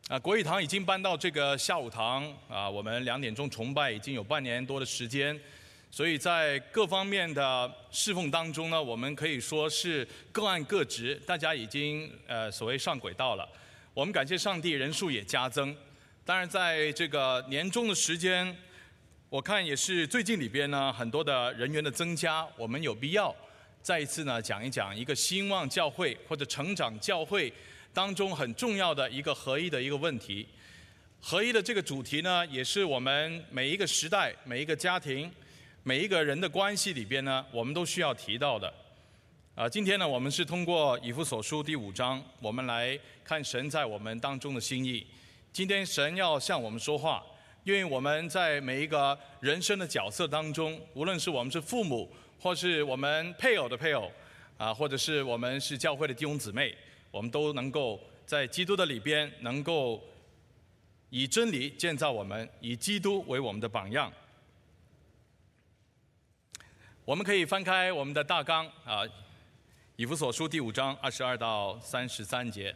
国语堂已经搬到这个下午堂我们2点钟崇拜已经有半年多的时间，所以在各方面的侍奉当中呢，我们可以说是各按各职，大家已经所谓上轨道了。我们感谢上帝，人数也加增。当然，在这个年终的时间，我看也是最近里边呢很多的人员的增加，我们有必要再一次呢讲一讲一个兴旺教会或者成长教会当中很重要的一个合一的一个问题。合一的这个主题呢，也是我们每一个时代、每一个家庭、每一个人的关系里边呢，我们都需要提到的。今天呢，我们是通过以弗所书第5章，我们来看神在我们当中的心意。今天神要向我们说话，因为我们在每一个人生的角色当中，无论是我们是父母，或是我们配偶的配偶，或者是我们是教会的弟兄姊妹，我们都能够在基督的里边，能够以真理建造我们，以基督为我们的榜样。我们可以翻开我们的大纲以弗所书第5章22到33节。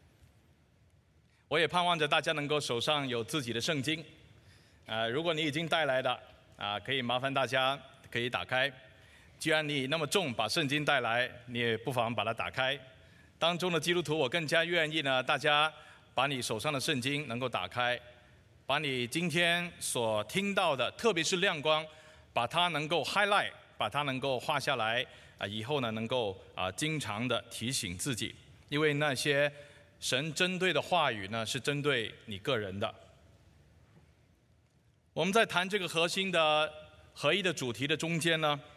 我也盼望着大家能够手上有自己的圣经，如果你已经带来的可以麻烦大家可以打开。既然你那么重把圣经带来，你也不妨把它打开。当中的基督徒，我更加愿意呢，大家把你手上的圣经能够打开，把你今天所听到的，特别是亮光，把它能够 highlight， 把它能够画下来以后呢能够经常的提醒自己，因为那些神针对的话语呢，是针对你个人的。我们在谈这个核心的合一的主题的中间呢，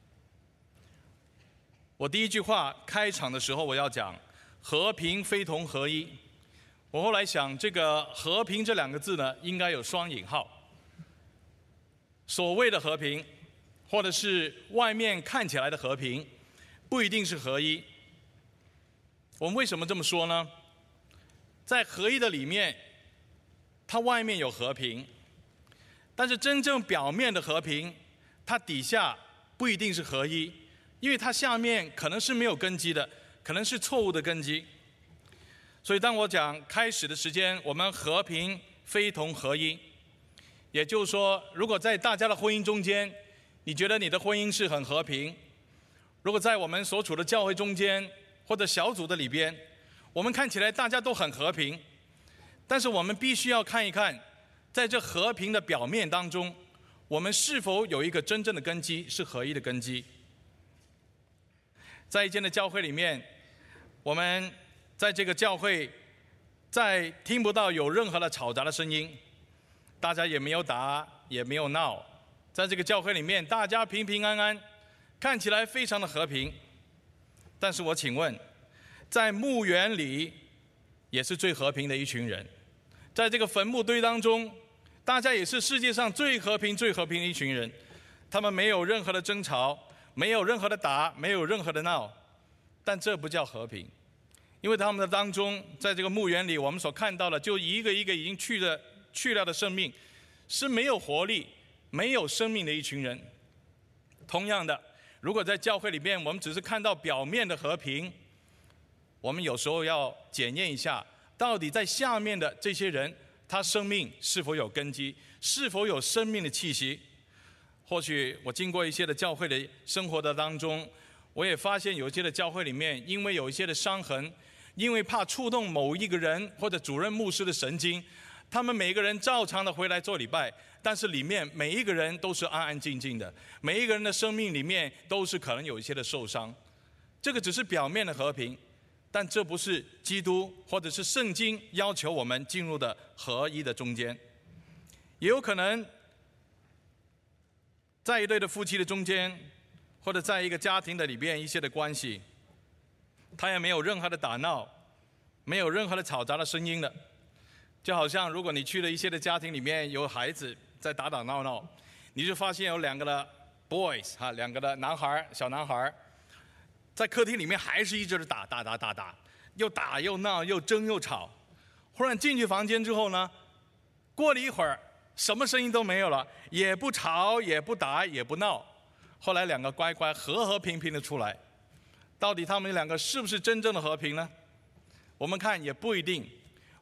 我第一句话开场的时候我要讲和平非同合一。我后来想，这个和平这2个字呢，应该有双引号。所谓的和平，或者是外面看起来的和平，不一定是合一。我们为什么这么说呢？在合一的里面，它外面有和平，但是真正表面的和平，它底下不一定是合一，因为它下面可能是没有根基的，可能是错误的根基。所以当我讲开始的时间，我们和平非同合一，也就是说，如果在大家的婚姻中间，你觉得你的婚姻是很和平，如果在我们所处的教会中间或者小组的里边，我们看起来大家都很和平，但是我们必须要看一看，在这和平的表面当中，我们是否有一个真正的根基，是合一的根基。在一间的教会里面，我们在这个教会在听不到有任何的吵杂的声音，大家也没有打也没有闹，在这个教会里面大家平平安安，看起来非常的和平。但是我请问，在墓园里也是最和平的一群人，在这个坟墓堆当中，大家也是世界上最和平的一群人，他们没有任何的争吵，没有任何的打，没有任何的闹，但这不叫和平。因为他们的当中，在这个墓园里我们所看到的，就一个一个已经去掉的生命，是没有活力没有生命的一群人。同样的，如果在教会里面我们只是看到表面的和平，我们有时候要检验一下，到底在下面的这些人，他生命是否有根基，是否有生命的气息。或许我经过一些的教会的生活的当中，我也发现有一些的教会里面，因为有一些的伤痕，因为怕触动某一个人或者主任牧师的神经，他们每一个人照常的回来做礼拜，但是里面每一个人都是安安静静的，每一个人的生命里面都是可能有一些的受伤。这个只是表面的和平，但这不是基督或者是圣经要求我们进入的合一的中间。也有可能在一对的夫妻的中间，或者在一个家庭的里边，一些的关系，他也没有任何的打闹，没有任何的吵杂的声音的。就好像如果你去了一些的家庭里面，有孩子在打打闹闹，你就发现有2个的 boys 2个的小男孩在客厅里面还是一直的打，又打又闹又争又吵。忽然进去房间之后呢，过了一会儿什么声音都没有了，也不吵也不打也不闹。后来2个乖乖和平的出来，到底他们2个是不是真正的和平呢？我们看也不一定。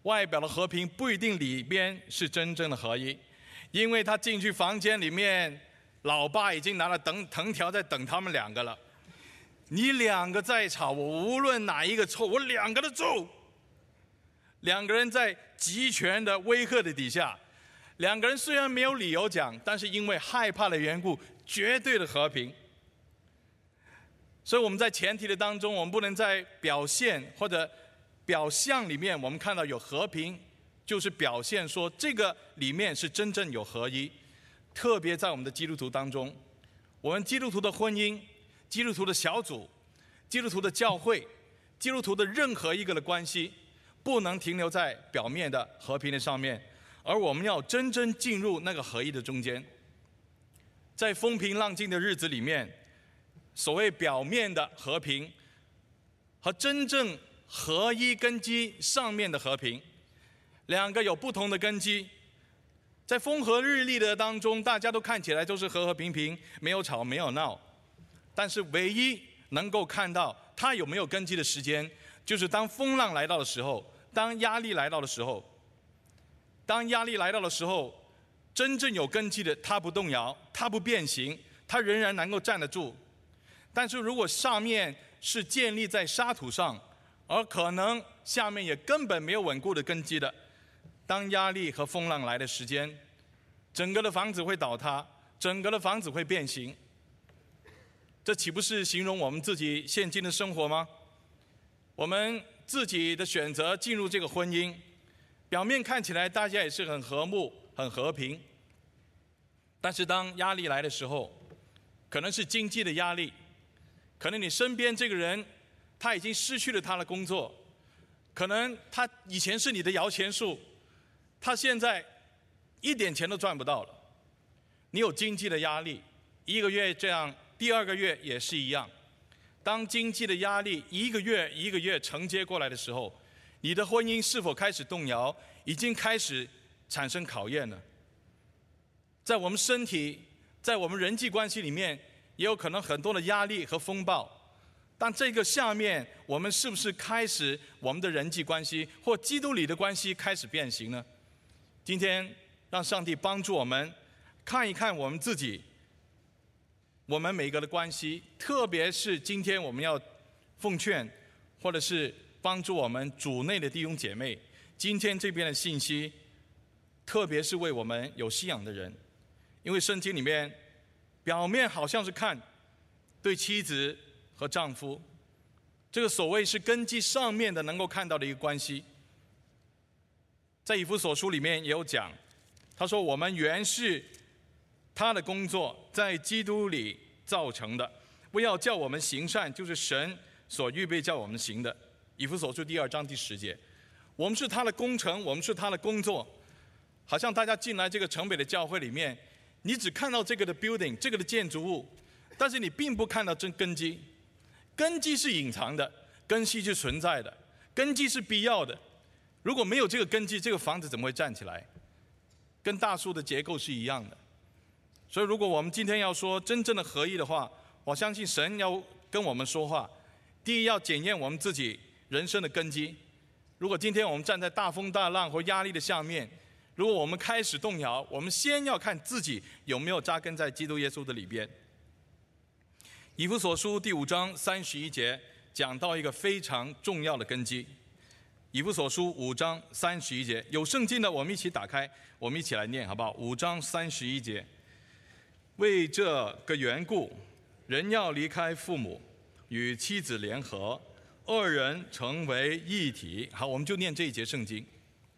外表的和平不一定里边是真正的合一，因为他进去房间里面，老爸已经拿了藤条在等他们两个了。你两个在吵，我无论哪一个错，我两个都揍。两个人在集权的威吓的底下，两个人虽然没有理由讲，但是因为害怕的缘故，绝对的和平。所以我们在前提的当中，我们不能在表现或者表象里面，我们看到有和平，就是表现说这个里面是真正有合一。特别在我们的基督徒当中，我们基督徒的婚姻、基督徒的小组、基督徒的教会、基督徒的任何一个的关系，不能停留在表面的和平的上面，而我们要真正进入那个合一的中间。在风平浪静的日子里面，所谓表面的和平和真正合一根基上面的和平，两个有不同的根基。在风和日丽的当中，大家都看起来都是和和平平，没有吵没有闹，但是唯一能够看到它有没有根基的时间，就是当风浪来到的时候，当压力来到的时候。当压力来到的时候，真正有根基的，它不动摇，它不变形，它仍然能够站得住。但是如果上面是建立在沙土上，而可能下面也根本没有稳固的根基的，当压力和风浪来的时间，整个的房子会倒塌，整个的房子会变形。这岂不是形容我们自己现今的生活吗？我们自己的选择进入这个婚姻，表面看起来大家也是很和睦、很和平，但是当压力来的时候，可能是经济的压力，可能你身边这个人他已经失去了他的工作，可能他以前是你的摇钱树，他现在一点钱都赚不到了。你有经济的压力，一个月这样，第二个月也是一样。当经济的压力一个月一个月承接过来的时候，你的婚姻是否开始动摇，已经开始产生考验了。在我们身体，在我们人际关系里面，也有可能很多的压力和风暴。但这个下面，我们是不是开始我们的人际关系或基督里的关系开始变形呢？今天让上帝帮助我们看一看我们自己，我们每个的关系，特别是今天我们要奉劝或者是帮助我们主内的弟兄姐妹，今天这边的信息特别是为我们有信仰的人。因为圣经里面表面好像是看对妻子和丈夫，这个所谓是根基上面的能够看到的一个关系。在以弗所书里面也有讲，他说我们原是他的工作，在基督里造成的，不要叫我们行善，就是神所预备叫我们行的。以弗所书2章10节，我们是他的工程，我们是他的工作。好像大家进来这个城北的教会里面，你只看到这个的 building， 这个的建筑物，但是你并不看到真根基。根基是隐藏的，根基是存在的，根基是必要的。如果没有这个根基，这个房子怎么会站起来？跟大树的结构是一样的。所以如果我们今天要说真正的合一的话，我相信神要跟我们说话，第一要检验我们自己人生的根基。如果今天我们站在大风大浪或压力的下面，如果我们开始动摇，我们先要看自己有没有扎根在基督耶稣的里边。以弗所书5章31节讲到一个非常重要的根基。以弗所书5章31节，有圣经的我们一起打开，我们一起来念好不好？5章31节，为这个缘故，人要离开父母，与妻子联合，二人成为一体。好，我们就念这一节圣经。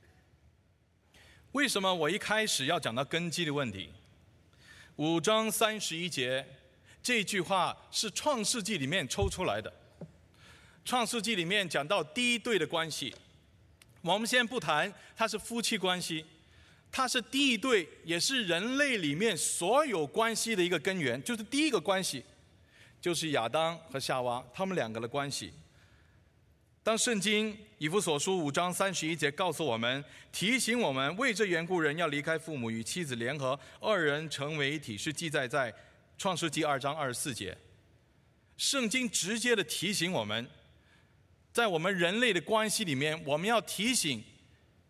为什么我一开始要讲到根基的问题？5章31节这句话是创世纪里面抽出来的。创世纪里面讲到第一对的关系，我们先不谈它是夫妻关系，它是第一对，也是人类里面所有关系的一个根源，就是第一个关系就是亚当和夏娃他们两个的关系。当圣经以弗所书5章31节告诉我们，提醒我们为这缘故人要离开父母，与妻子联合，二人成为一体，是记载在创世纪2章24节。圣经直接的提醒我们，在我们人类的关系里面，我们要提醒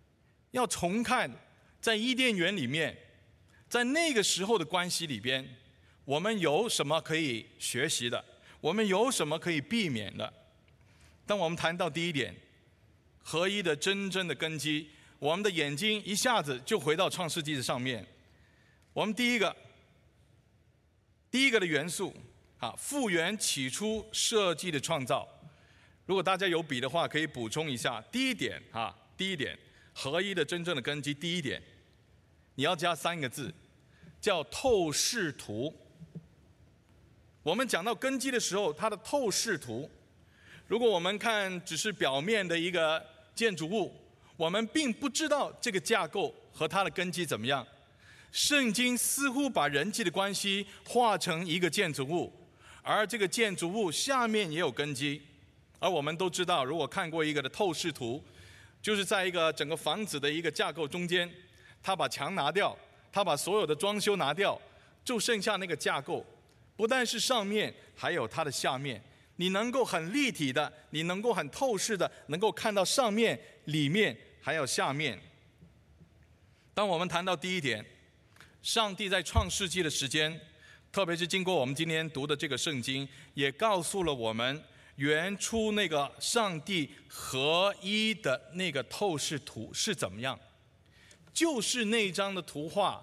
要重看在伊甸园里面，在那个时候的关系里边，我们有什么可以学习的，我们有什么可以避免的。当我们谈到第一点，合一的真正的根基，我们的眼睛一下子就回到创世纪的上面。我们第一个的元素复原起初设计的创造。如果大家有笔的话，可以补充一下。第一点，合一的真正的根基，第一点，你要加3个字，叫透视图。我们讲到根基的时候，它的透视图，如果我们看只是表面的一个建筑物，我们并不知道这个架构和它的根基怎么样。圣经似乎把人际的关系画成一个建筑物，而这个建筑物下面也有根基。而我们都知道，如果看过一个的透视图，就是在一个整个房子的一个架构中间，他把墙拿掉，他把所有的装修拿掉，就剩下那个架构。不但是上面，还有它的下面，你能够很立体的，你能够很透视的，能够看到上面、里面还有下面。当我们谈到第一点，上帝在创世纪的时间，特别是经过我们今天读的这个圣经，也告诉了我们原初那个上帝合一的那个透视图是怎么样。就是那一张的图画，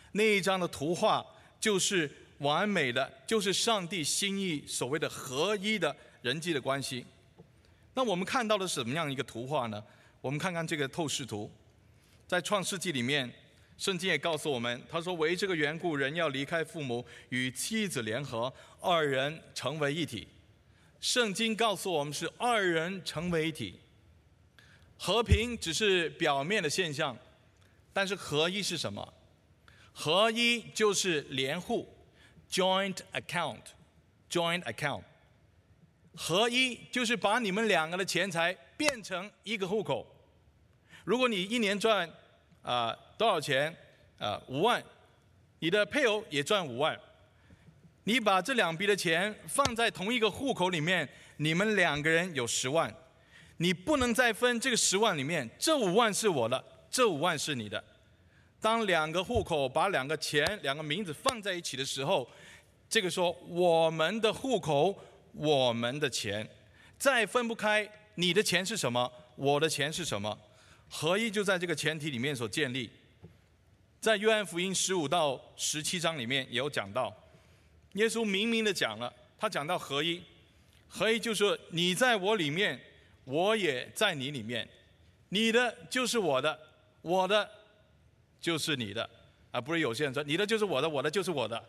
就是完美的，就是上帝心意所谓的合一的人际的关系。那我们看到的是什么样一个图画呢？我们看看这个透视图。在创世纪里面，圣经也告诉我们，他说为这个缘故，人要离开父母，与妻子联合，2人成为一体。圣经告诉我们是2人成为一体。和平只是表面的现象，但是合一是什么？合一就是联户 joint account。 合一就是把你们2个的钱财变成一个户口。如果你一年赚多少钱？5万，你的配偶也赚5万，你把这2笔的钱放在同一个户口里面，你们2个人有10万，你不能再分这个10万里面，这5万是我的，这5万是你的。当2个户口把2个钱、2个名字放在一起的时候，这个说我们的户口，我们的钱，再分不开，你的钱是什么，我的钱是什么。合一就在这个前提里面所建立。在约翰福音15到17章里面也有讲到，耶稣明明的讲了，他讲到合一，合一就是你在我里面，我也在你里面，你的就是我的，我的就是你的，不是有些人说你的就是我的，我的就是我的，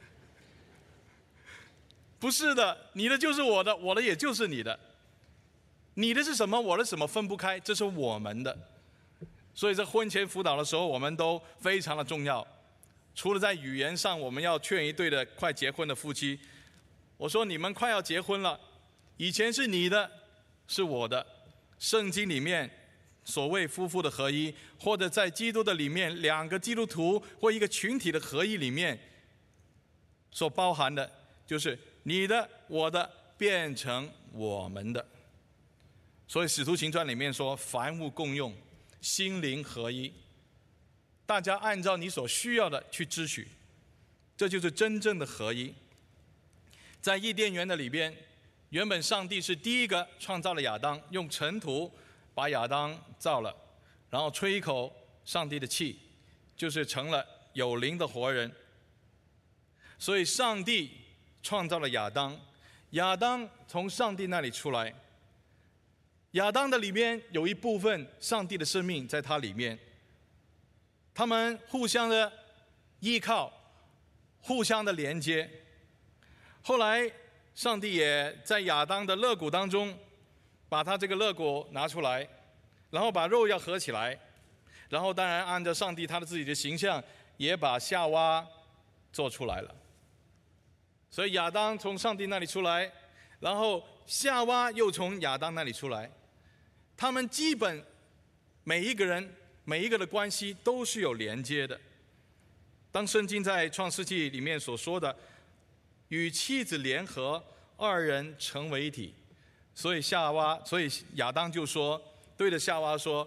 不是的，你的就是我的，我的也就是你的。你的是什么，我的什么分不开，这是我们的。所以在婚前辅导的时候，我们都非常的重要。除了在语言上，我们要劝一对的快结婚的夫妻，我说你们快要结婚了，以前是你的，是我的。圣经里面所谓夫妇的合一，或者在基督的里面2个基督徒或一个群体的合一里面，所包含的就是你的我的变成我们的。所以使徒行传里面说凡物共用，心灵合一，大家按照你所需要的去支取，这就是真正的合一。在伊甸园的里边，原本上帝是第一个创造了亚当，用尘土把亚当造了，然后吹一口上帝的气，就是成了有灵的活人。所以上帝创造了亚当，亚当从上帝那里出来，亚当的里面有一部分上帝的生命在他里面，他们互相的依靠，互相的连接。后来上帝也在亚当的肋骨当中把他这个肋骨拿出来，然后把肉要合起来，然后当然按照上帝他的自己的形象也把夏娃做出来了。所以亚当从上帝那里出来，然后夏娃又从亚当那里出来，他们基本每一个人每一个的关系都是有连接的。当圣经在创世纪里面所说的与妻子联合，2人成为一体，所以亚当就说，对着夏娃说，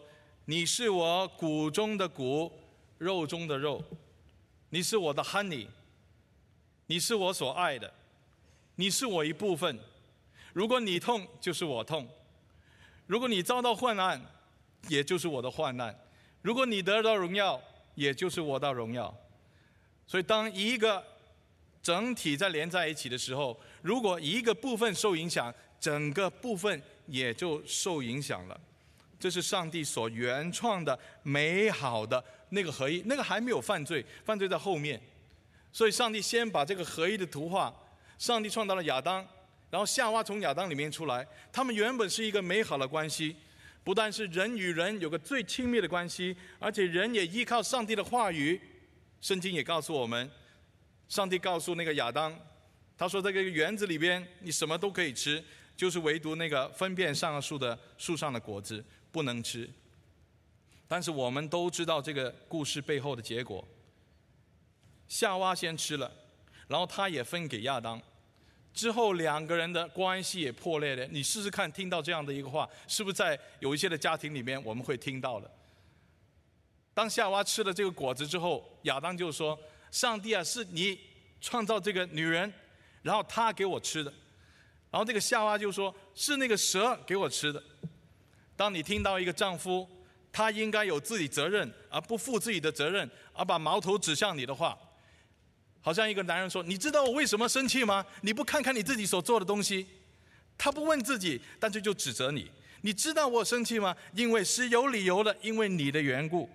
你是我骨中的骨，肉中的肉，你是我的 honey， 你是我所爱的，你是我一部分。如果你痛，就是我痛；如果你遭到患难，也就是我的患难；如果你得到荣耀，也就是我的荣耀。所以当一个整体在连在一起的时候，如果一个部分受影响，整个部分也就受影响了。这是上帝所原创的美好的那个合一，那个还没有犯罪，犯罪在后面。所以上帝先把这个合一的图画，上帝创造了亚当，然后夏娃从亚当里面出来，他们原本是一个美好的关系，不但是人与人有个最亲密的关系，而且人也依靠上帝的话语。圣经也告诉我们，上帝告诉那个亚当，他说在这个园子里边你什么都可以吃，就是唯独那个分辨善恶树的树上的果子不能吃。但是我们都知道这个故事背后的结果，夏娃先吃了，然后他也分给亚当，之后两个人的关系也破裂了。你试试看，听到这样的一个话，是不是在有一些的家庭里面我们会听到的？当夏娃吃了这个果子之后，亚当就说，上帝啊，是你创造这个女人，然后她给我吃的。然后这个夏娃就说，是那个蛇给我吃的。当你听到一个丈夫他应该有自己责任而不负自己的责任，而把矛头指向你的话，好像一个男人说，你知道我为什么生气吗？你不看看你自己所做的东西。他不问自己，但是就指责你。你知道我生气吗？因为是有理由的，因为你的缘故。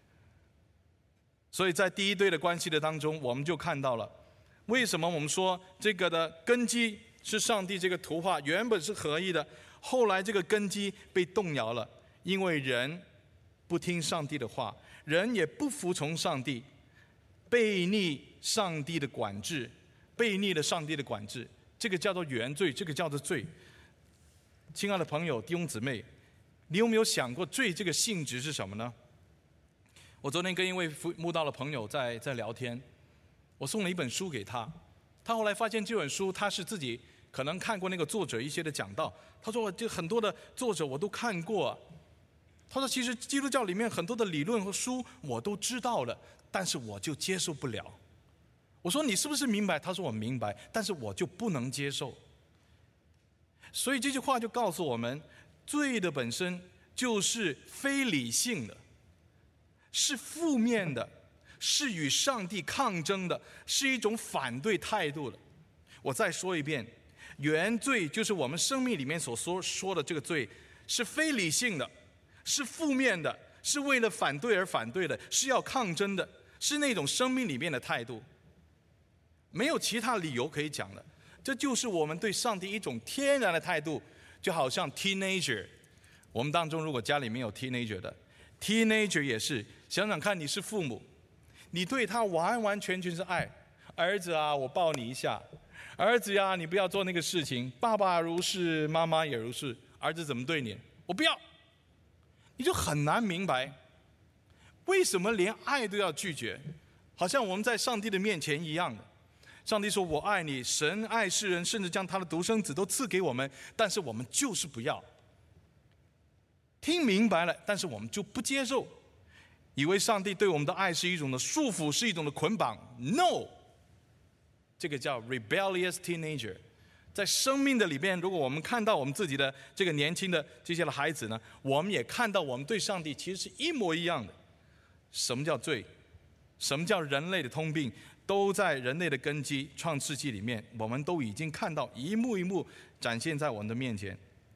所以在第一对的关系的当中，我们就看到了为什么我们说这个的根基是上帝这个图画原本是合一的，后来这个根基被动摇了，因为人不听上帝的话，人也不服从上帝，悖逆上帝的管制，悖逆了上帝的管制，这个叫做原罪，这个叫做罪。亲爱的朋友弟兄姊妹，你有没有想过罪这个性质是什么呢？我昨天跟一位慕道的朋友在聊天，我送了一本书给他，他后来发现这本书他是自己可能看过那个作者一些的讲道，他说这很多的作者我都看过，他说其实基督教里面很多的理论和书我都知道了，但是我就接受不了。我说你是不是明白？他说我明白，但是我就不能接受。所以这句话就告诉我们，罪的本身就是非理性的，是负面的，是与上帝抗争的，是一种反对态度的。我再说一遍，原罪就是我们生命里面所说的这个罪，是非理性的，是负面的，是为了反对而反对的，是要抗争的，是那种生命里面的态度，没有其他理由可以讲的。这就是我们对上帝一种天然的态度，就好像 teenager， 我们当中如果家里面有 teenager 的 teenager 也是，想想看，你是父母，你对他完完全全是爱，儿子啊我抱你一下，儿子呀你不要做那个事情，爸爸如是妈妈也如是，儿子怎么对你？我不要。你就很难明白为什么连爱都要拒绝，好像我们在上帝的面前一样的。上帝说我爱你，神爱世人，甚至将他的独生子都赐给我们，但是我们就是不要。听明白了，但是我们就不接受，以为上帝对我们的爱是一种的束缚，是一种的捆绑。 No， 这个叫 rebellious teenager。 在生命的里边，如果我们看到我们自己的这个年轻的这些的孩子呢，我们也看到我们对上帝其实是一模一样的。什么叫罪？什么叫人类的通病？都在人类的根基创世纪里面，我们都已经看到一幕一幕展现在我们的面前。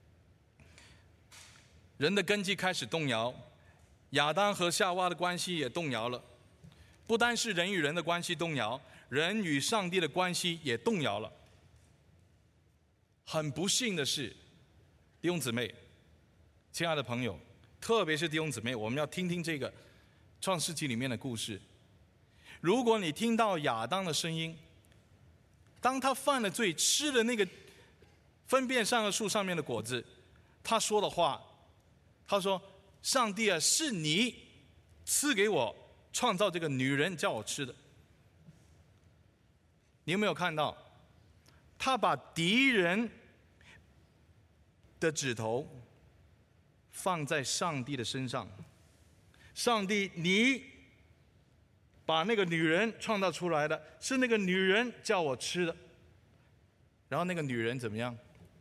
人的根基开始动摇，亚当和夏娃的关系也动摇了。不单是人与人的关系动摇，人与上帝的关系也动摇了。很不幸的是，弟兄姊妹，亲爱的朋友，特别是弟兄姊妹，我们要听听这个创世纪里面的故事。如果你听到亚当的声音，当他犯了罪，吃了那个分辨善恶树上面的果子，他说的话，他说，上帝啊，是你赐给我创造这个女人叫我吃的。你有没有看到他把敌人的指头放在上帝的身上？ 上帝，你把那个女人创造出来的，是那个女人叫我吃的。然后那个女人怎么样？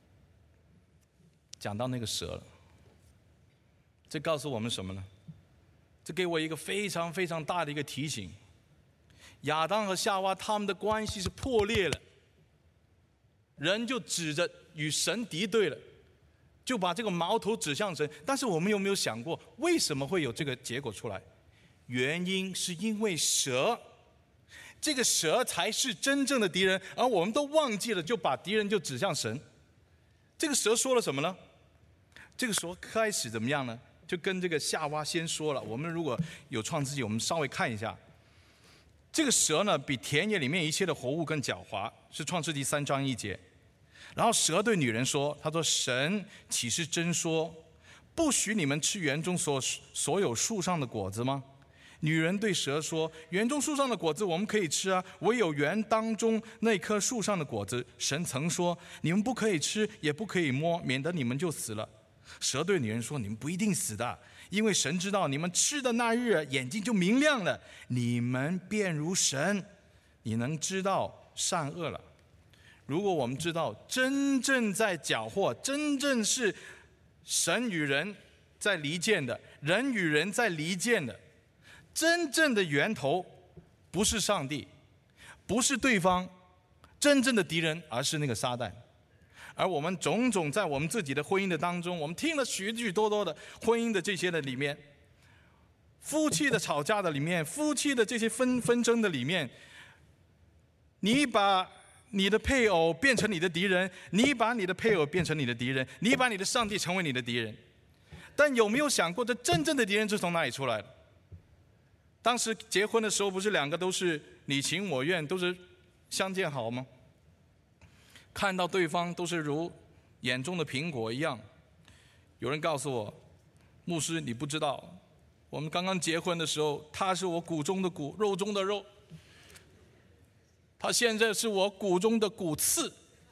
讲到那个蛇了。这告诉我们什么呢？这给我一个非常非常大的一个提醒。亚当和夏娃他们的关系是破裂了，人就指着与神敌对了，就把这个矛头指向神。但是我们有没有想过，为什么会有这个结果出来？原因是因为蛇，这个蛇才是真正的敌人，而我们都忘记了，就把敌人就指向神。这个蛇说了什么呢？这个蛇开始怎么样呢？就跟这个夏娃先说了。我们如果有创世纪，我们稍微看一下。这个蛇呢，比田野里面一切的活物更狡猾，是创世纪3章1节。然后蛇对女人说：“他说神岂是真说，不许你们吃园中所有树上的果子吗？”女人对蛇说：“园中树上的果子我们可以吃啊，唯有园当中那棵树上的果子，神曾说你们不可以吃，也不可以摸，免得你们就死了。”蛇对女人说：“你们不一定死的，因为神知道你们吃的那日，眼睛就明亮了，你们便如神，你能知道善恶了。”如果我们知道真正在搅和，真正是神与人在离间的，人与人在离间的，真正的源头不是上帝，不是对方，真正的敌人而是那个撒旦。而我们种种在我们自己的婚姻的当中，我们听了许许多多的婚姻的这些的里面，夫妻的吵架的里面，夫妻的这些纷争的里面，你把你的配偶变成你的敌人，你把你的配偶变成你的敌人，你把你的上帝成为你的敌人。但有没有想过，这真正的敌人是从哪里出来的？当时结婚的时候，不是两个都是你情我愿，都是相见好吗？看到对方都是如眼中的苹果一样。有人告诉我，牧师，你不知道，我们刚刚结婚的时候，他是我骨中的骨，肉中的肉，他现在是我骨中的骨刺，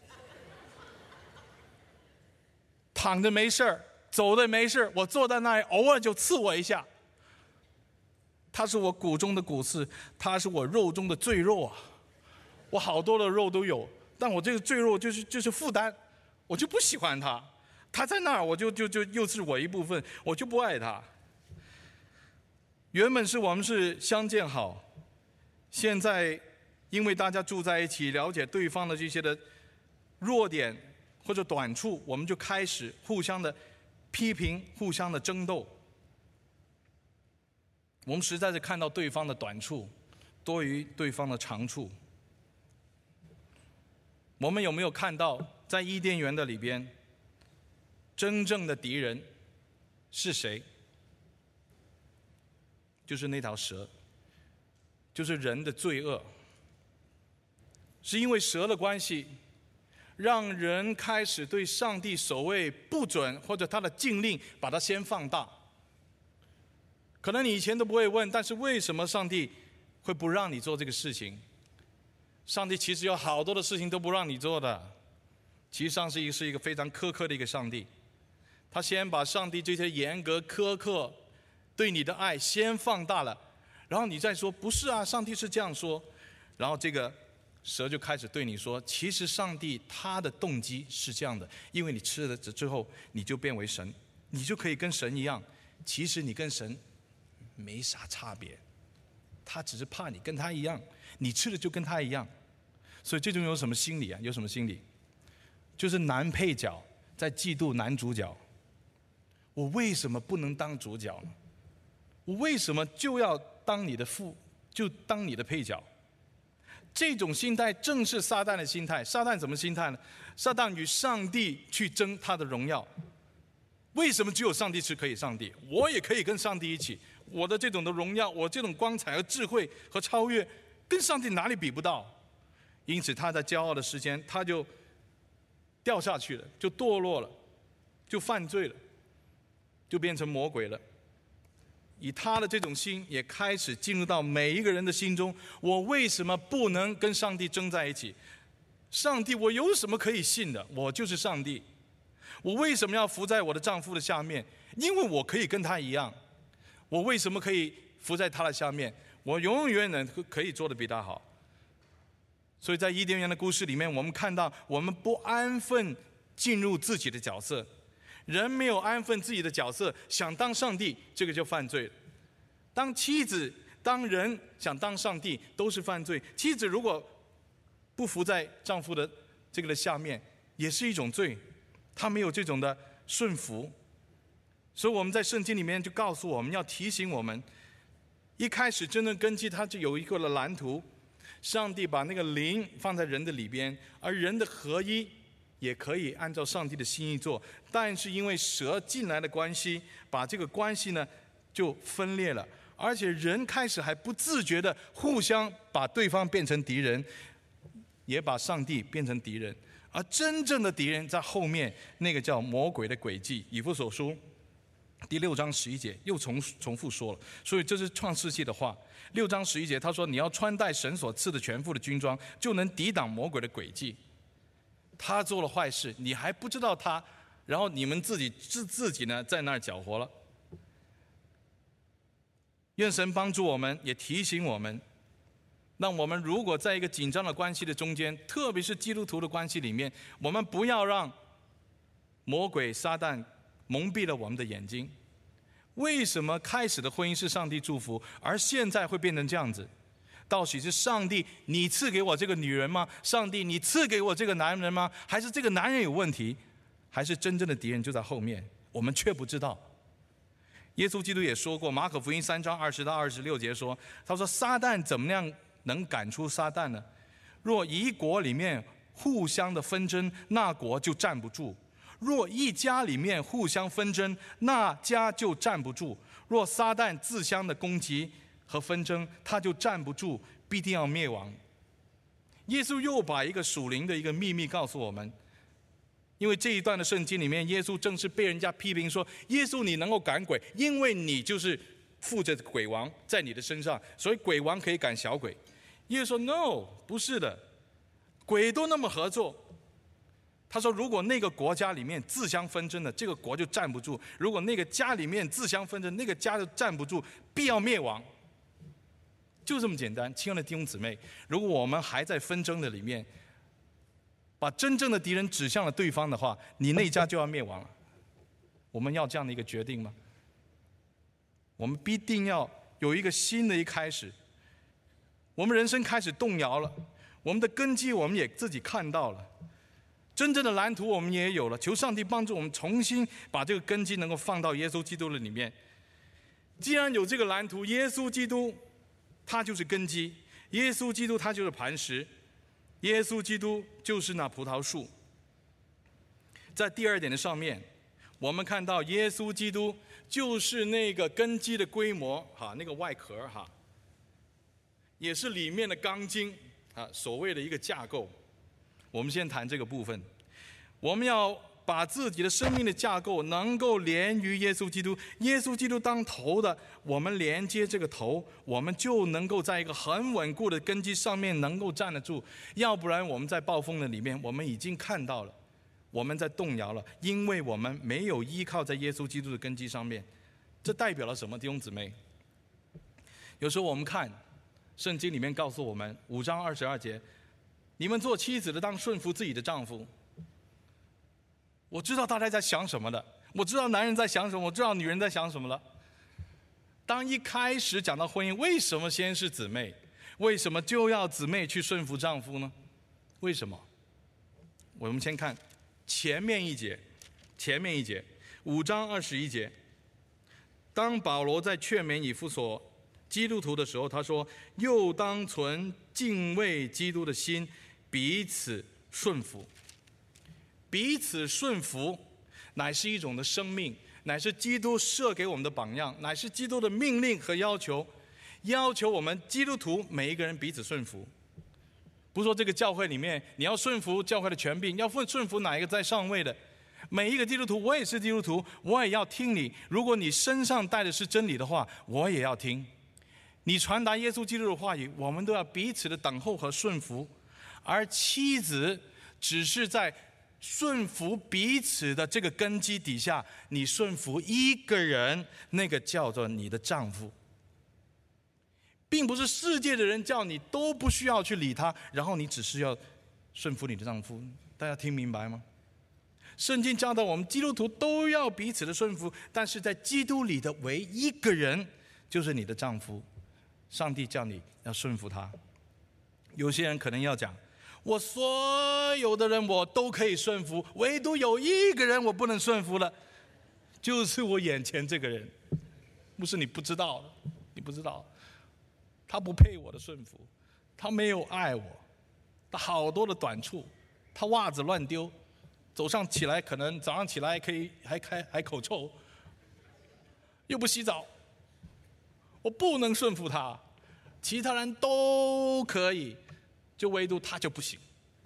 躺着没事儿，走的没事儿，我坐在那里偶尔就刺我一下。他是我骨中的骨刺，他是我肉中的赘肉啊！我好多的肉都有，但我这个赘肉就是负担，我就不喜欢他。他在那儿，我就又是我一部分，我就不爱他。原本是我们是相见好，现在因为大家住在一起，了解对方的这些的弱点或者短处，我们就开始互相的批评，互相的争斗。我们实在是看到对方的短处多于对方的长处。我们有没有看到，在伊甸园的里边，真正的敌人是谁？就是那条蛇，就是人的罪恶。是因为蛇的关系，让人开始对上帝所谓不准或者他的禁令，把它先放大。可能你以前都不会问，但是为什么上帝会不让你做这个事情？上帝其实有好多的事情都不让你做的。其实上帝是一个非常苛刻的一个上帝，他先把上帝这些严格苛刻对你的爱先放大了，然后你再说不是啊，上帝是这样说，然后这个蛇就开始对你说，其实上帝他的动机是这样的，因为你吃了之后你就变为神，你就可以跟神一样。其实你跟神没啥差别，他只是怕你跟他一样，你吃了就跟他一样。所以这种有什么心理啊？有什么心理？就是男配角在嫉妒男主角。我为什么不能当主角呢？我为什么就要当你的就当你的配角？这种心态正是撒旦的心态。撒旦怎么心态呢？撒旦与上帝去争他的荣耀。为什么只有上帝是可以上帝？我也可以跟上帝一起。我的这种的荣耀，我这种光彩和智慧和超越，跟上帝哪里比不到？因此他在骄傲的时间，他就掉下去了，就堕落了，就犯罪了，就变成魔鬼了。以他的这种心，也开始进入到每一个人的心中。我为什么不能跟上帝争在一起？上帝，我有什么可以信的？我就是上帝。我为什么要服在我的丈夫的下面？因为我可以跟他一样。 我为什么可以伏在他的下面？我永远可以做得比他好。所以在伊甸园的故事里面，我们看到我们不安分进入自己的角色，人没有安分自己的角色，想当上帝，这个就犯罪了。当妻子、当人想当上帝，都是犯罪。妻子如果不服在丈夫的这个的下面，也是一种罪，他没有这种的顺服。所以我们在圣经里面就告诉我们，要提醒我们，一开始真正根基它就有一个的蓝图。上帝把那个灵放在人的里边，而人的合一也可以按照上帝的心意做，但是因为蛇进来的关系，把这个关系呢就分裂了，而且人开始还不自觉的互相把对方变成敌人，也把上帝变成敌人，而真正的敌人在后面，那个叫魔鬼的诡计。以弗所书第6章11节又重复说了，所以这是创世纪的话。6章11节他说，你要穿戴神所赐的全副的军装，就能抵挡魔鬼的诡计。他做了坏事，你还不知道他，然后你们自己呢在那儿搅和了。愿神帮助我们，也提醒我们，让我们如果在一个紧张的关系的中间，特别是基督徒的关系里面，我们不要让魔鬼撒旦蒙蔽了我们的眼睛。为什么开始的婚姻是上帝祝福，而现在会变成这样子？到底是上帝你赐给我这个女人吗？上帝你赐给我这个男人吗？还是这个男人有问题？还是真正的敌人就在后面，我们却不知道？耶稣基督也说过，马可福音3章20到26节说，他说撒旦怎么样能赶出撒旦呢？若一国里面互相的纷争，那国就站不住；若一家里面互相纷争，那家就站不住。若撒旦自相的攻击和纷争，他就站不住，必定要灭亡。耶稣又把一个属灵的一个秘密告诉我们，因为这一段的圣经里面，耶稣正是被人家批评说，耶稣你能够赶鬼，因为你就是附着鬼王在你的身上，所以鬼王可以赶小鬼。耶稣说 No， 不是的，鬼都那么合作。他说，如果那个国家里面自相纷争的，这个国就站不住；如果那个家里面自相纷争，那个家就站不住，必要灭亡。就这么简单。亲爱的弟兄姊妹，如果我们还在纷争的里面，把真正的敌人指向了对方的话，你那家就要灭亡了。我们要这样的一个决定吗？我们必定要有一个新的一开始。我们人生开始动摇了，我们的根基我们也自己看到了，真正的蓝图我们也有了。求上帝帮助我们重新把这个根基能够放到耶稣基督的里面。既然有这个蓝图，耶稣基督他就是根基，耶稣基督他就是磐石，耶稣基督就是那葡萄树。在第二点的上面，我们看到耶稣基督就是那个根基的规模，那个外壳也是里面的钢筋，所谓的一个架构。我们先谈这个部分。我们要把自己的生命的架构能够连于耶稣基督，耶稣基督当头的，我们连接这个头，我们就能够在一个很稳固的根基上面能够站得住。要不然我们在暴风的里面，我们已经看到了，我们在动摇了，因为我们没有依靠在耶稣基督的根基上面。这代表了什么，弟兄姊妹？有时候我们看圣经里面告诉我们5章22节，你们做妻子的当顺服自己的丈夫。我知道大家在想什么的，我知道男人在想什么，我知道女人在想什么了。当一开始讲到婚姻，为什么先是姊妹？为什么就要姊妹去顺服丈夫呢？为什么？我们先看前面一节，5章21节。当保罗在劝勉以弗所基督徒的时候，他说，又当存敬畏基督的心，彼此顺服。彼此顺服乃是一种的生命，乃是基督设给我们的榜样，乃是基督的命令和要求，要求我们基督徒每一个人彼此顺服。不是说这个教会里面你要顺服教会的权柄，要顺服哪一个在上位的，每一个基督徒，我也是基督徒，我也要听你。如果你身上带的是真理的话，我也要听你传达耶稣基督的话语，我们都要彼此的等候和顺服。而妻子只是在顺服彼此的这个根基底下，你顺服一个人，那个叫做你的丈夫，并不是世界的人叫你都不需要去理他，然后你只是要顺服你的丈夫。大家听明白吗？圣经教导我们基督徒都要彼此的顺服，但是在基督里的唯一一个人就是你的丈夫，上帝叫你要顺服他。有些人可能要讲，我所有的人我都可以顺服，唯独有一个人我不能顺服了，就是我眼前这个人。不是你不知道，你不知道，他不配我的顺服，他没有爱我，他好多的短处，他袜子乱丢，早上起来可能早上起来还口臭，又不洗澡，我不能顺服他，其他人都可以，就唯独他就不行。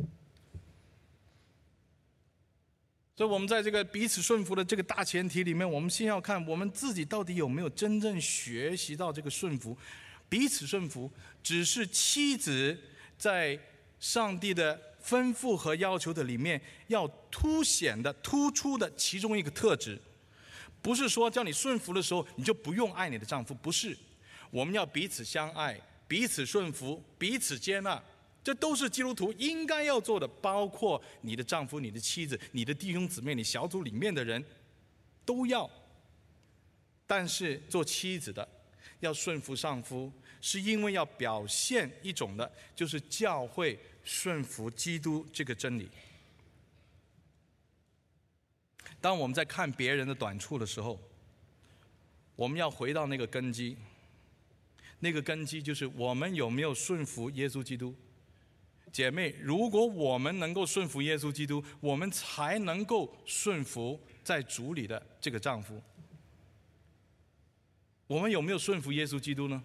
所以我们在这个彼此顺服的这个大前提里面，我们先要看我们自己到底有没有真正学习到这个顺服。彼此顺服只是妻子在上帝的吩咐和要求的里面要凸显的突出的其中一个特质，不是说叫你顺服的时候你就不用爱你的丈夫，不是。我们要彼此相爱，彼此顺服，彼此接纳，这都是基督徒应该要做的，包括你的丈夫、你的妻子、你的弟兄姊妹、你小组里面的人都要。但是做妻子的要顺服丈夫，是因为要表现一种的，就是教会顺服基督这个真理。当我们在看别人的短处的时候，我们要回到那个根基，那个根基就是我们有没有顺服耶稣基督。姐妹，如果我们能够顺服耶稣基督，我们才能够顺服在主里的这个丈夫。我们有没有顺服耶稣基督呢？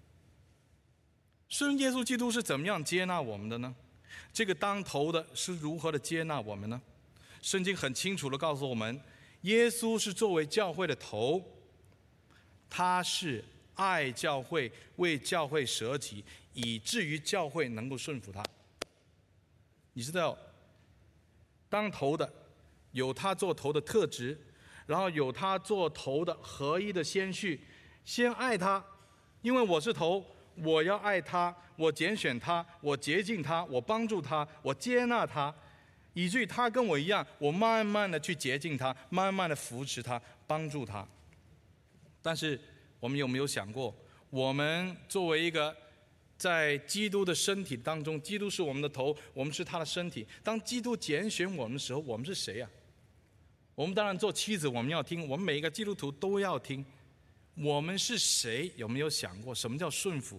顺耶稣基督是怎么样接纳我们的呢？这个当头的是如何的接纳我们呢？圣经很清楚地告诉我们，耶稣是作为教会的头，他是爱教会，为教会舍己，以至于教会能够顺服他。你知道，当头的有他做头的特质，然后有他做头的合一的先序。先爱他，因为我是头，我要爱他，我拣选他，我洁净他，我帮助他，我接纳他，以至于他跟我一样，我慢慢的去洁净他，慢慢的扶持他，帮助他。但是我们有没有想过，我们作为一个在基督的身体当中，基督是我们的头，我们是他的身体，当基督拣选我们的时候，我们是谁啊？我们当然做妻子我们要听，我们每一个基督徒都要听，我们是谁？有没有想过什么叫顺服？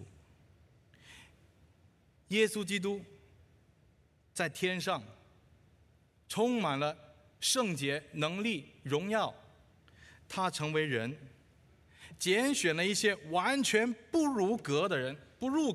耶稣基督在天上充满了圣洁、能力、荣耀，他成为人，拣选了一些完全不入格的人。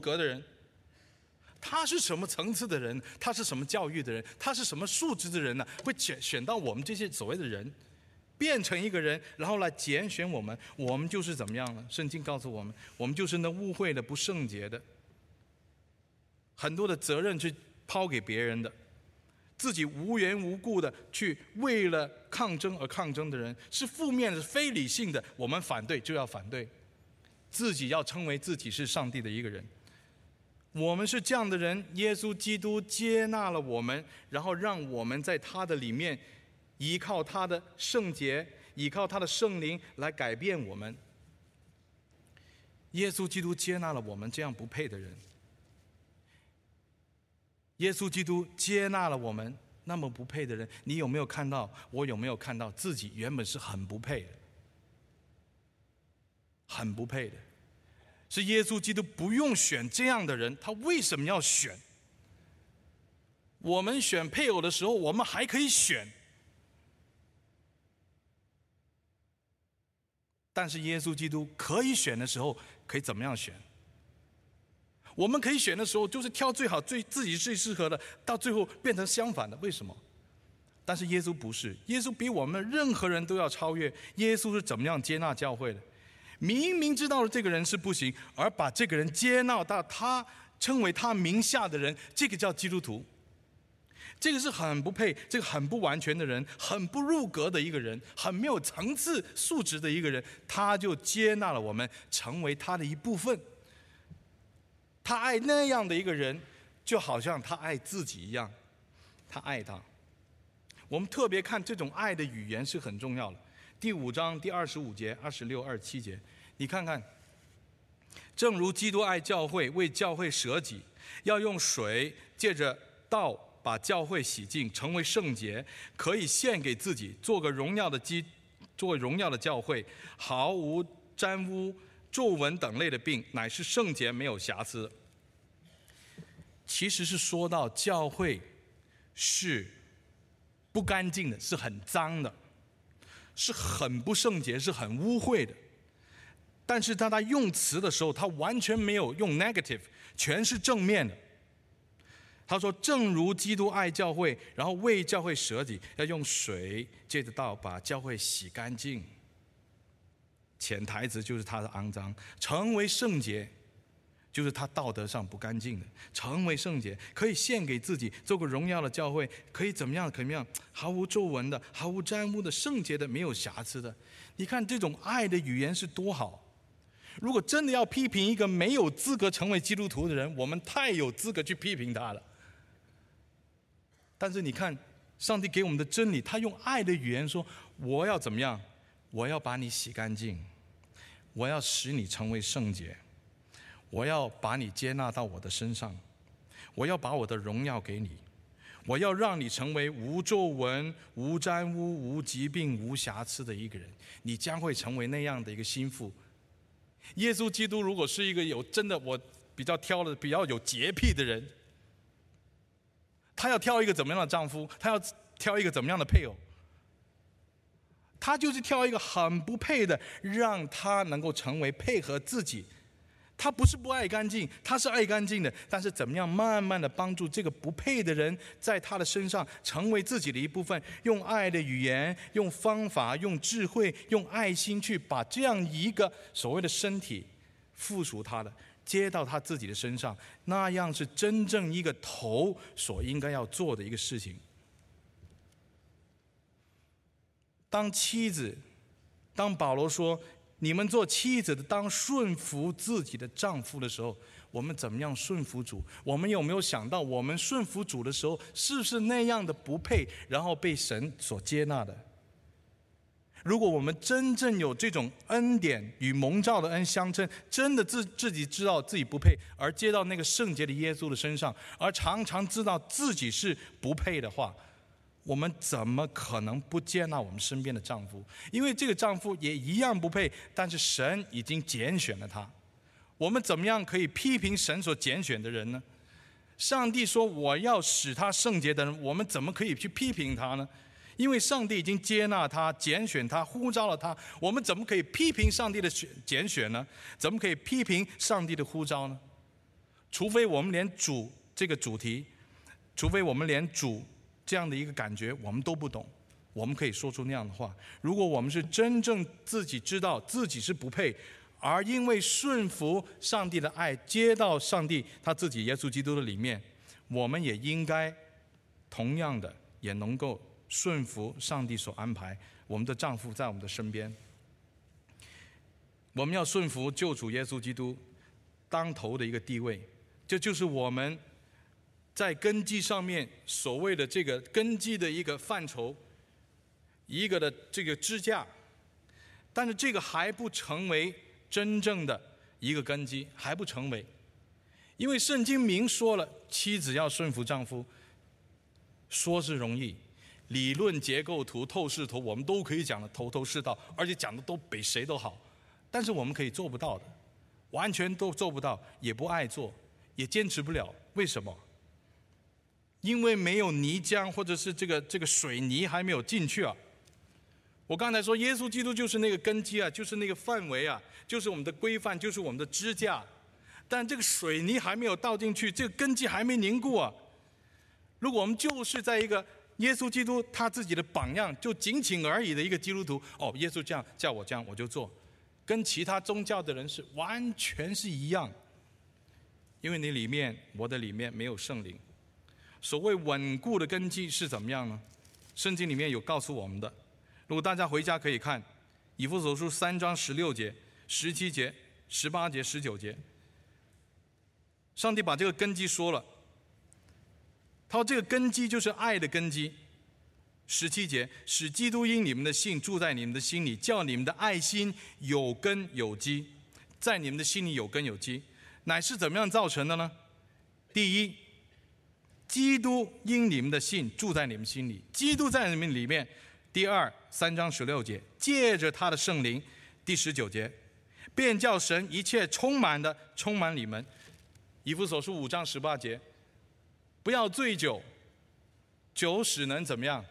他是什么层次的人？他是什么教育的人？他是什么素质的人呢？会选到我们这些所谓的人，变成一个人，然后来拣选我们。我们就是怎么样呢？圣经告诉我们，我们就是那污秽的、不圣洁的，很多的责任去抛给别人的，自己无缘无故的去为了抗争而抗争的人，是负面的、非理性的。我们反对就要反对，自己要称为自己是上帝的一个人。我们是这样的人，耶稣基督接纳了我们，然后让我们在他的里面依靠他的圣洁，依靠他的圣灵来改变我们。耶稣基督接纳了我们这样不配的人，耶稣基督接纳了我们那么不配的人。你有没有看到？我有没有看到自己原本是很不配的，很不配的？是耶稣基督不用选这样的人，他为什么要选？我们选配偶的时候，我们还可以选，但是耶稣基督可以选的时候，可以怎么样选？我们可以选的时候，就是挑最好、自己最适合的，到最后变成相反的。为什么？但是耶稣不是，耶稣比我们任何人都要超越。耶稣是怎么样接纳教会的？明明知道了这个人是不行，而把这个人接纳到他称为他名下的人，这个叫基督徒。 这个是很不配，这个很不完全的人，很不入格的一个人，很没有层次素质的一个人，他就接纳了我们，成为他的一部分。他爱那样的一个人，就好像他爱自己一样，他爱他。我们特别看这种爱的语言是很重要的。第5章第25节、26、27节，你看看，正如基督爱教会，为教会舍己，要用水借着道把教会洗净，成为圣洁，可以献给自己，做荣耀的教会，毫无沾污、皱纹等类的病，乃是圣洁没有瑕疵。其实是说到教会是不干净的，是很脏的，是很不圣洁，是很污秽的。但是当他用词的时候，他完全没有用 negative， 全是正面的。他说正如基督爱教会，然后为教会舍己，要用水借着道把教会洗干净。潜台词就是他的肮脏，成为圣洁就是他道德上不干净的，成为圣洁可以献给自己，做个荣耀的教会，可以怎么样怎么样，毫无皱纹的，毫无沾污的，圣洁的，没有瑕疵的。你看这种爱的语言是多好。如果真的要批评一个没有资格成为基督徒的人，我们太有资格去批评他了。但是你看上帝给我们的真理，他用爱的语言说，我要怎么样，我要把你洗干净，我要使你成为圣洁，我要把你接纳到我的身上，我要把我的荣耀给你，我要让你成为无皱纹、无沾污、无疾病、无瑕疵的一个人，你将会成为那样的一个心腹。耶稣基督如果是一个我比较挑的比较有洁癖的人，他要挑一个怎么样的丈夫，他要挑一个怎么样的配偶，他就是挑一个很不配的，让他能够成为配合自己。他不是不爱干净，他是爱干净的，但是怎么样慢慢的帮助这个不配的人在他的身上成为自己的一部分，用爱的语言，用方法，用智慧，用爱心去把这样一个所谓的身体附属他的接到他自己的身上，那样是真正一个头所应该要做的一个事情。当保罗说你们做妻子的当顺服自己的丈夫的时候，我们怎么样顺服主？我们有没有想到我们顺服主的时候是不是那样的不配，然后被神所接纳的？如果我们真正有这种恩典与蒙召的恩相称，真的自己知道自己不配，而接到那个圣洁的耶稣的身上，而常常知道自己是不配的话，我们怎么可能不接纳我们身边的丈夫？因为这个丈夫也一样不配，但是神已经拣选了他。我们怎么样可以批评神所拣选的人呢？上帝说我要使他圣洁的人，我们怎么可以去批评他呢？因为上帝已经接纳他，拣选他，呼召了他，我们怎么可以批评上帝的拣选呢？怎么可以批评上帝的呼召呢？除非我们连主这个主题，除非我们连主这样的一个感觉我们都不懂，我们可以说出那样的话。如果我们是真正自己知道自己是不配，而因为顺服上帝的爱，接到上帝他自己耶稣基督的里面，我们也应该同样的也能够顺服上帝所安排我们的丈夫在我们的身边。我们要顺服救主耶稣基督当头的一个地位，这就是我们在根基上面所谓的这个根基的一个范畴，一个的这个支架。但是这个还不成为真正的一个根基，还不成为。因为圣经明说了，妻子要顺服丈夫，说是容易，理论结构图、透视图我们都可以讲的头头是道，而且讲的都比谁都好。但是我们可以做不到的，完全都做不到，也不爱做，也坚持不了。为什么？因为没有泥浆，或者是这个水泥还没有进去啊。我刚才说耶稣基督就是那个根基啊，就是那个范围啊，就是我们的规范，就是我们的支架。但这个水泥还没有倒进去，这个根基还没凝固啊。如果我们就是在一个耶稣基督他自己的榜样，就仅仅而已的一个基督徒，耶稣这样叫我这样我就做，跟其他宗教的人是完全是一样。因为你里面我的里面没有圣灵， 所谓稳固的根基是怎么样呢？圣经里面有告诉我们的。如果大家回家可以看以弗所书3章16节、17节、18节、19节，上帝把这个根基说了。他说这个根基就是爱的根基。17节，使基督因你们的信住在你们的心里，叫你们的爱心有根有基，在你们的心里有根有基，乃是怎么样造成的呢？第一，基督因你们的信住在你们心里，基督在你们里面。第二，3章16节，借着他的圣灵。第19节，便叫神一切充满的充满你们。以弗所书5章18节，不要醉酒，酒使人怎么样？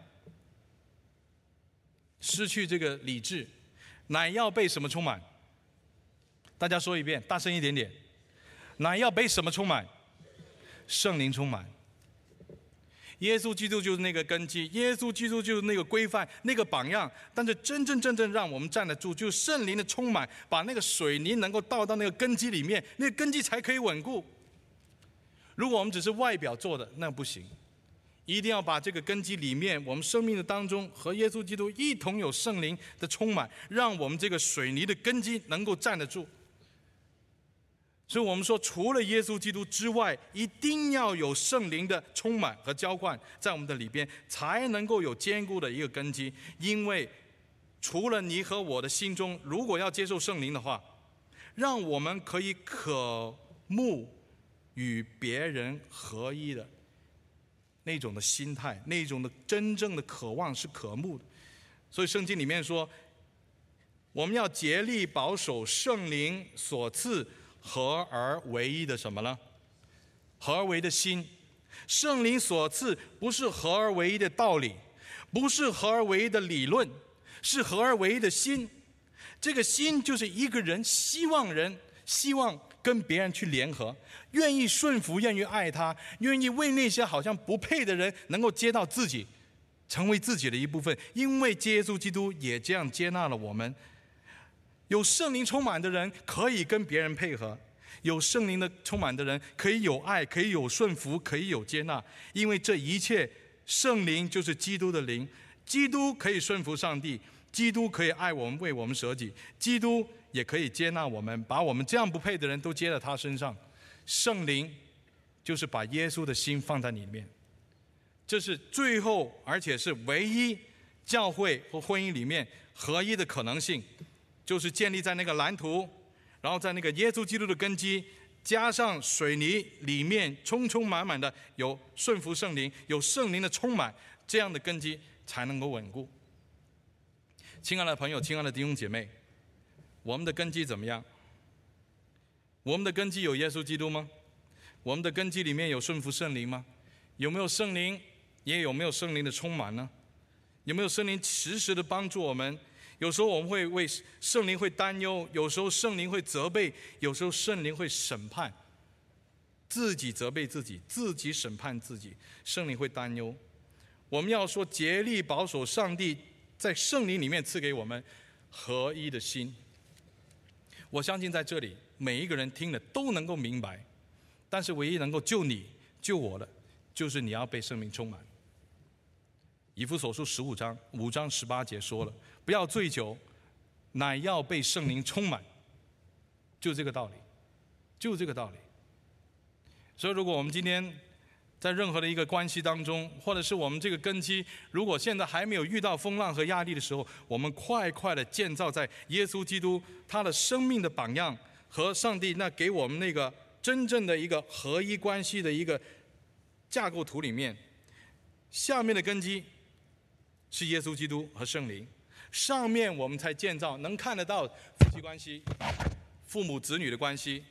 失去这个理智，乃要被什么充满？大家说一遍，大声一点点。乃要被什么充满？圣灵充满。耶稣基督就是那个根基，耶稣基督就是那个规范，那个榜样。但是真正让我们站得住，就是圣灵的充满，把那个水泥能够倒到那个根基里面，那个根基才可以稳固。如果我们只是外表做的，那不行。一定要把这个根基里面，我们生命的当中和耶稣基督一同有圣灵的充满，让我们这个水泥的根基能够站得住。所以我们说，除了耶稣基督之外，一定要有圣灵的充满和浇灌在我们的里边，才能够有坚固的一个根基。因为除了你和我的心中，如果要接受圣灵的话，让我们可以渴慕与别人合一的那种的心态，那种的真正的渴望是渴慕的。所以圣经里面说，我们要竭力保守圣灵所赐合而为一的什么呢？合而为一的心。圣灵所赐不是合而为一的道理，不是合而为一的理论，是合而为一的心。这个心就是一个人希望跟别人去联合，愿意顺服，愿意爱他，愿意为那些好像不配的人能够接到自己，成为自己的一部分。因为耶稣基督也这样接纳了我们。有圣灵充满的人可以跟别人配合，有圣灵的充满的人可以有爱，可以有顺服，可以有接纳。因为这一切，圣灵就是基督的灵，基督可以顺服上帝，基督可以爱我们，为我们舍己，基督也可以接纳我们，把我们这样不配的人都接到他身上。圣灵就是把耶稣的心放在里面，这是最后而且是唯一教会和婚姻里面合一的可能性，就是建立在那个蓝图，然后在那个耶稣基督的根基，加上水泥里面充充满满的有顺服圣灵，有圣灵的充满，这样的根基才能够稳固。亲爱的朋友，亲爱的弟兄姐妹，我们的根基怎么样？我们的根基有耶稣基督吗？我们的根基里面有顺服圣灵吗？有没有圣灵？也有没有圣灵的充满呢？有没有圣灵时时的帮助我们？有时候我们会为圣灵会担忧，有时候圣灵会责备，有时候圣灵会审判，自己责备自己，自己审判自己，圣灵会担忧。我们要说竭力保守上帝在圣灵里面赐给我们合一的心。我相信在这里每一个人听了都能够明白，但是唯一能够救你救我的，就是你要被圣灵充满。以弗所书5章18节说了，不要醉酒，乃要被圣灵充满。就这个道理，就这个道理。所以如果我们今天在任何的一个关系当中，或者是我们这个根基，如果现在还没有遇到风浪和压力的时候，我们快的建造在耶稣基督他的生命的榜样和上帝那给我们那个真正的一个合一关系的一个架构图里面。下面的根基是耶稣基督和圣灵，上面我们才建造能看得到夫妻关系、父母子女的关系，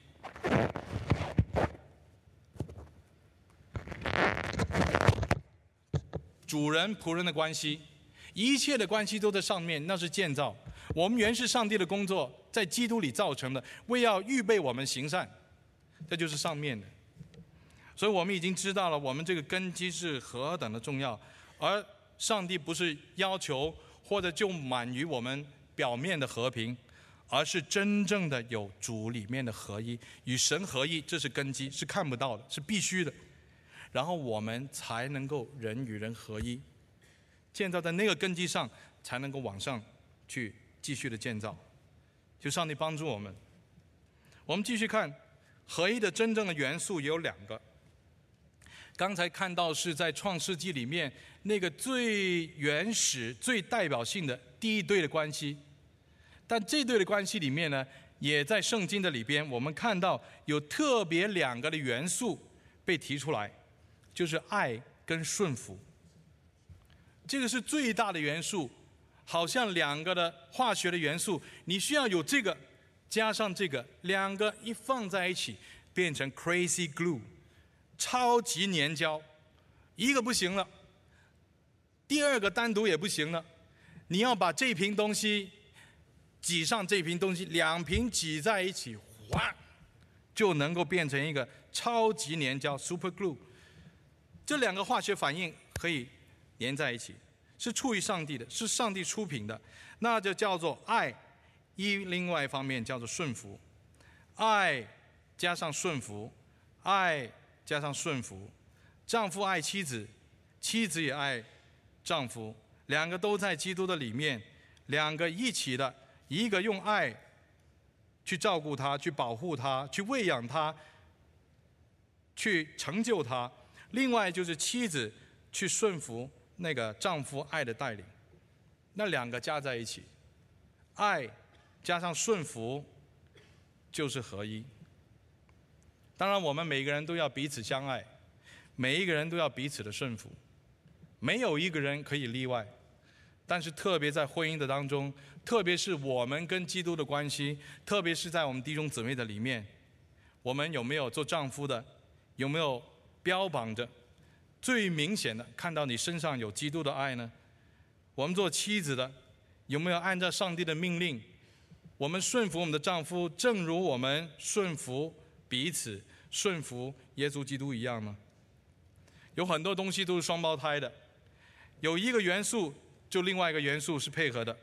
主人仆人的关系，一切的关系都在上面，那是建造。我们原是上帝的工作，在基督里造成的，为要预备我们行善，这就是上面的。所以我们已经知道了我们这个根基是何等的重要，而上帝不是要求或者就满于我们表面的和平，而是真正的有主里面的合一，与神合一，这是根基，是看不到的，是必须的。 然后我们才能够人与人合一，建造在那个根基上，才能够往上去继续的建造。求上帝帮助我们。我们继续看合一的真正的元素有2个。刚才看到是在创世纪里面那个最原始最代表性的第一对的关系，但这对的关系里面呢，也在圣经的里边我们看到有特别2个的元素被提出来，就是爱跟顺服。这个是最大的元素，好像2个的化学的元素，你需要有这个加上这个，2个一放在一起变成 crazy glue， 超级粘胶，一个不行了，第2个单独也不行了，你要把这瓶东西挤上这瓶东西，2瓶挤在一起，哗，就能够变成一个超级粘胶 super glue。 这2个化学反应可以粘在一起，是出于上帝的，是上帝出品的，那就叫做爱。另外一方面叫做顺服，爱加上顺服，爱加上顺服。丈夫爱妻子，妻子也爱丈夫，2个都在基督的里面，2个一起的，一个用爱去照顾他，去保护他，去喂养他，去成就他。另外就是妻子去顺服那个丈夫爱的带领，那2个加在一起，爱加上顺服就是合一。当然我们每个人都要彼此相爱，每一个人都要彼此的顺服，没有一个人可以例外。但是特别在婚姻的当中，特别是我们跟基督的关系，特别是在我们弟兄姊妹的里面，我们有没有做丈夫的，有没有标榜着最明显的看到你身上有基督的爱呢？我们做妻子的有没有按照上帝的命令，我们顺服我们的丈夫，正如我们顺服彼此，顺服耶稣基督一样呢？有很多东西都是双胞胎的，有一个元素就另外一个元素是配合的。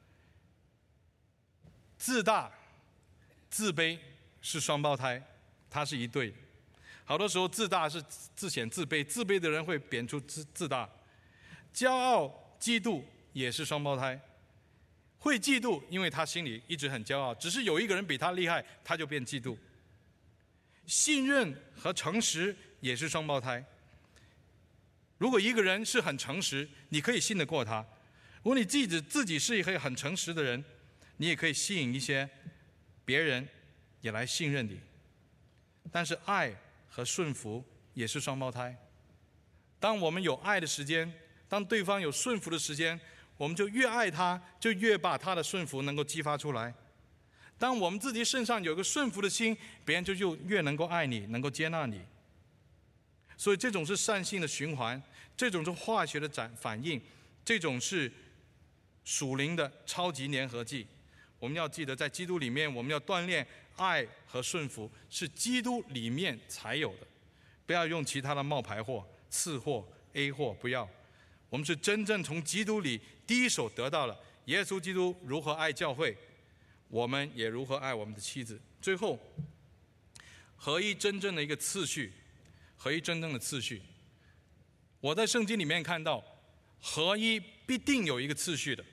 自大自卑是双胞胎，它是一对的。好多时候自大是自显自卑，自卑的人会贬出自大。骄傲嫉妒也是双胞胎，会嫉妒因为他心里一直很骄傲，只是有一个人比他厉害，他就变嫉妒。信任和诚实也是双胞胎，如果一个人是很诚实，你可以信得过他；如果你自己是一个很诚实的人，你也可以吸引一些别人也来信任你。但是爱和顺服也是双胞胎。当我们有爱的时间，当对方有顺服的时间，我们就越爱他，就越把他的顺服能够激发出来。当我们自己身上有个顺服的心，别人就越能够爱你，能够接纳你。所以这种是善性的循环，这种是化学的反应，这种是属灵的超级粘合剂。我们要记得，在基督里面，我们要锻炼爱和顺服，是基督里面才有的，不要用其他的冒牌货、次货、A 货，不要。我们是真正从基督里第一手得到了耶稣基督如何爱教会，我们也如何爱我们的妻子。最后，合一真正的一个次序，合一真正的次序。我在圣经里面看到，合一必定有一个次序的，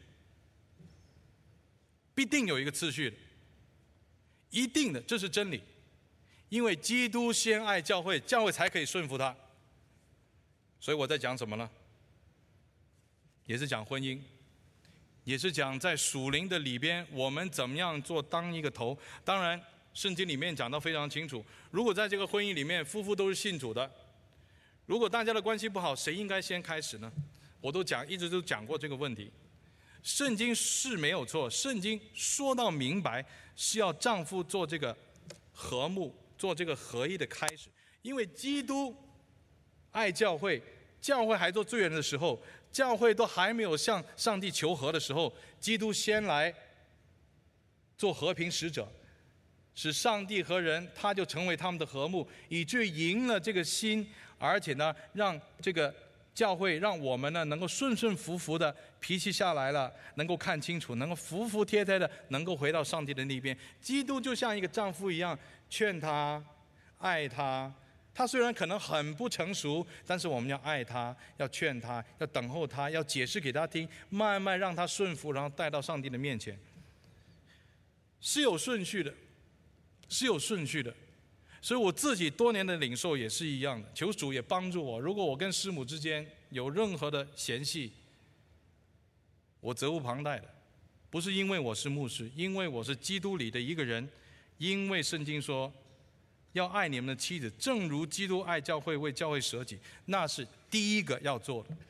必定有一个次序的，一定的，这是真理。因为基督先爱教会，教会才可以顺服他。所以我在讲什么呢？也是讲婚姻，也是讲在属灵的里边，我们怎么样做当一个头。当然圣经里面讲到非常清楚，如果在这个婚姻里面夫妇都是信主的，如果大家的关系不好，谁应该先开始呢？我一直都讲过这个问题。圣经是没有错，圣经说到明白，是要丈夫做这个和睦，做这个合一的开始。因为基督爱教会，教会还做罪人的时候，教会都还没有向上帝求和的时候，基督先来做和平使者，使上帝和人他就成为他们的和睦，以至于赢了这个心，而且呢，让这个教会，让我们呢能够顺顺服服的，脾气下来了，能够看清楚，能够服服帖帖的，能够回到上帝的那边。基督就像一个丈夫一样，劝他，爱他， 他虽然可能很不成熟，但是我们要爱他，要劝他，要等候他，要解释给他听，慢慢让他顺服，然后带到上帝的面前。是有顺序的，是有顺序的。所以我自己多年的领受也是一样的，求主也帮助我。如果我跟师母之间有任何的嫌隙，我责无旁贷的，不是因为我是牧师，因为我是基督里的一个人，因为圣经说要爱你们的妻子，正如基督爱教会，为教会舍己，那是第一个要做的。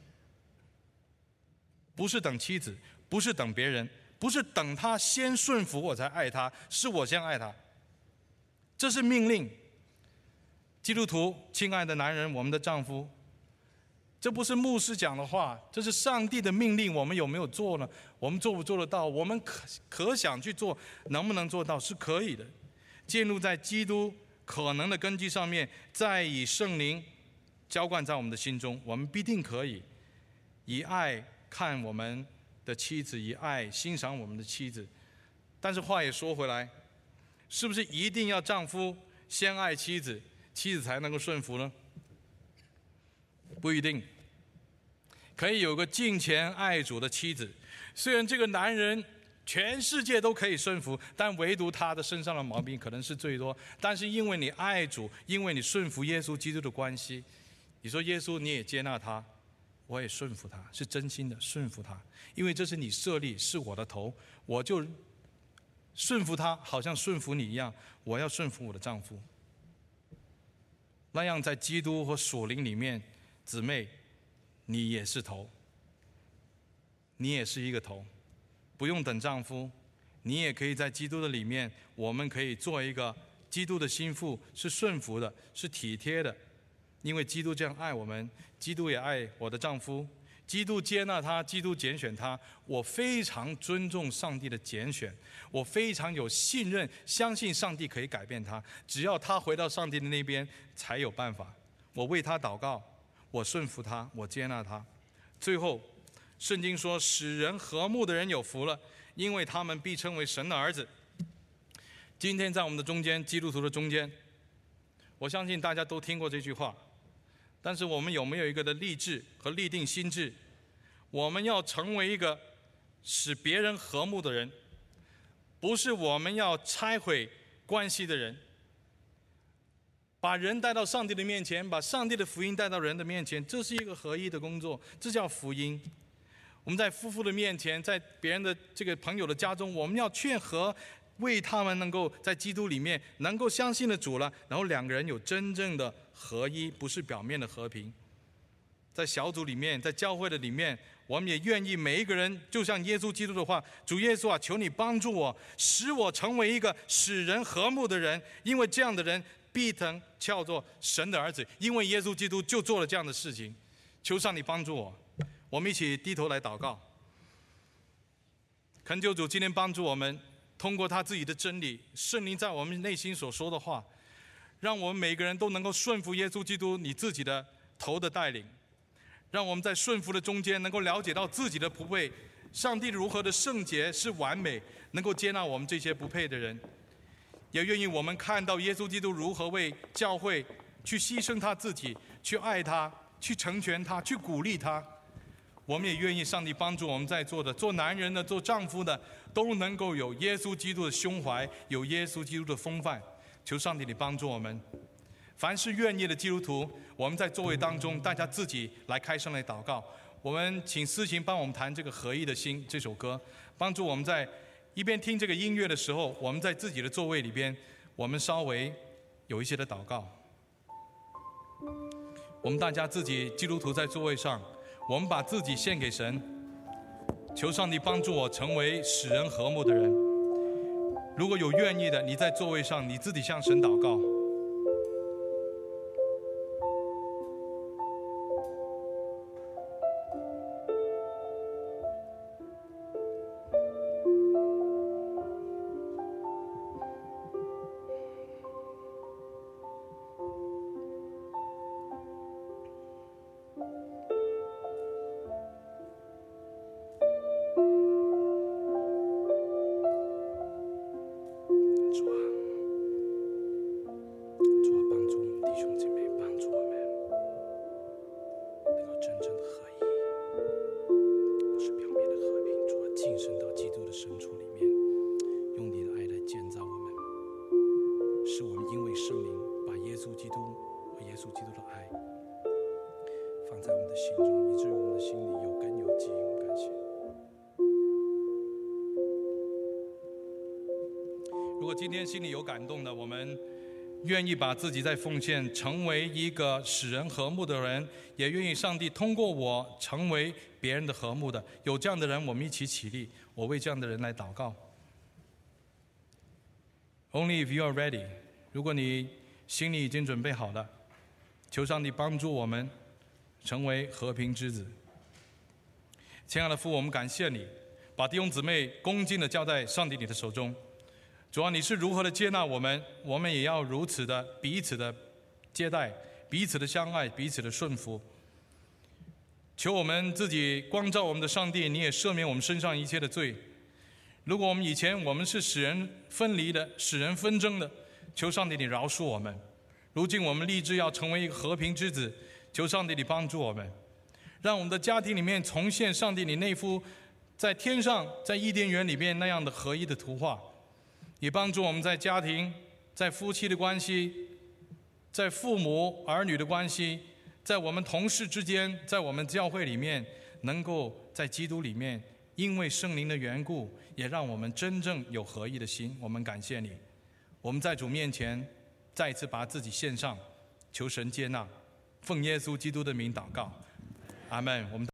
不是等妻子，不是等别人，不是等他先顺服我才爱他，是我先爱他。这是命令。基督徒，亲爱的男人，我们的丈夫，这不是牧师讲的话，这是上帝的命令。我们有没有做呢？我们做不做得到？我们可想去做，能不能做到？是可以的。建立在基督可能的根基上面，再以圣灵浇灌在我们的心中，我们必定可以以爱看我们的妻子，以爱欣赏我们的妻子。但是话也说回来，是不是一定要丈夫先爱妻子，妻子才能够顺服呢？不一定。可以有个敬虔爱主的妻子，虽然这个男人全世界都可以顺服，但唯独他的身上的毛病可能是最多。但是因为你爱主，因为你顺服耶稣基督的关系，你说耶稣你也接纳他，我也顺服他，是真心的顺服他，因为这是你设立，是我的头，我就顺服他，好像顺服你一样，我要顺服我的丈夫。那样在基督和属灵里面，姊妹，你也是头，你也是一个头，不用等丈夫，你也可以在基督的里面，我们可以做一个基督的心腹，是顺服的，是体贴的，因为基督这样爱我们，基督也爱我的丈夫，基督接纳他，基督拣选他。我非常尊重上帝的拣选，我非常有信任，相信上帝可以改变他，只要他回到上帝的那边才有办法。我为他祷告，我顺服他，我接纳他。最后圣经说，使人和睦的人有福了，因为他们必称为神的儿子。今天在我们的中间，基督徒的中间，我相信大家都听过这句话，但是我们有没有一个的立志和立定心志？我们要成为一个使别人和睦的人，不是我们要拆毁关系的人。把人带到上帝的面前，把上帝的福音带到人的面前，这是一个合一的工作，这叫福音。我们在夫妇的面前，在别人的这个朋友的家中，我们要劝和，为他们能够在基督里面能够相信了主了，然后两个人有真正的合一，不是表面的和平。在小组里面，在教会的里面，我们也愿意每一个人就像耶稣基督的话，主耶稣啊，求你帮助我，使我成为一个使人和睦的人，因为这样的人必能叫做神的儿子，因为耶稣基督就做了这样的事情。求上帝帮助我。我们一起低头来祷告，恳求主今天帮助我们，通过他自己的真理，圣灵在我们内心所说的话，让我们每个人都能够顺服耶稣基督你自己的头的带领，让我们在顺服的中间能够了解到自己的不配，上帝如何的圣洁是完美，能够接纳我们这些不配的人。也愿意我们看到耶稣基督如何为教会去牺牲他自己，去爱他，去成全他，去鼓励他。我们也愿意上帝帮助我们在座的，做男人的，做丈夫的，都能够有耶稣基督的胸怀，有耶稣基督的风范。求上帝你帮助我们。凡是愿意的基督徒，我们在座位当中，大家自己来开声来祷告。我们请思琴帮我们弹这个合一的心这首歌，帮助我们在一边听这个音乐的时候，我们在自己的座位里边，我们稍微有一些的祷告。我们大家自己基督徒在座位上，我们把自己献给神，求上帝帮助我成为使人和睦的人。如果有愿意的，你在座位上，你自己向神祷告。 基督和耶稣基督的爱放在我们的心中，以至于我们的心里有根有基。感谢。如果今天心里有感动的，我们愿意把自己在奉献，成为一个使人和睦的人，也愿意上帝通过我成为别人的和睦的。有这样的人，我们一起起立，我为这样的人来祷告。Only if you are ready， 如果你心里已经准备好了，求上帝帮助我们成为和平之子。亲爱的父，我们感谢你，把弟兄姊妹恭敬地交在上帝你的手中。主啊，你是如何的接纳我们，我们也要如此的彼此的接待，彼此的相爱，彼此的顺服。求我们自己光照我们的上帝，你也赦免我们身上一切的罪。如果我们以前我们是使人分离的，使人纷争的，求上帝你饶恕我们。如今我们立志要成为一个和平之子，求上帝你帮助我们，让我们的家庭里面重现上帝你那幅在天上在伊甸园里面那样的合一的图画，也帮助我们在家庭，在夫妻的关系，在父母儿女的关系，在我们同事之间，在我们教会里面，能够在基督里面因为圣灵的缘故，也让我们真正有合一的心。我们感谢你，我们在主面前再一次把自己献上，求神接纳，奉耶稣基督的名祷告，阿们。我们